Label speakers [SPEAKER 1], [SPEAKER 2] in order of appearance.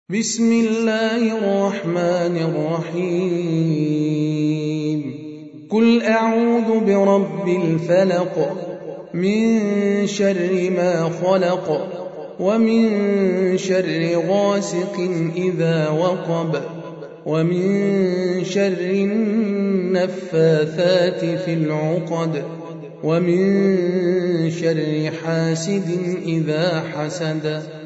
[SPEAKER 1] بسم الله الرحمن الرحيم قل أعوذ برب الفلق من شر ما خلق ومن شر غاسق إذا وقب ومن شر النفاثات في العقد ومن شر حاسد إذا حسد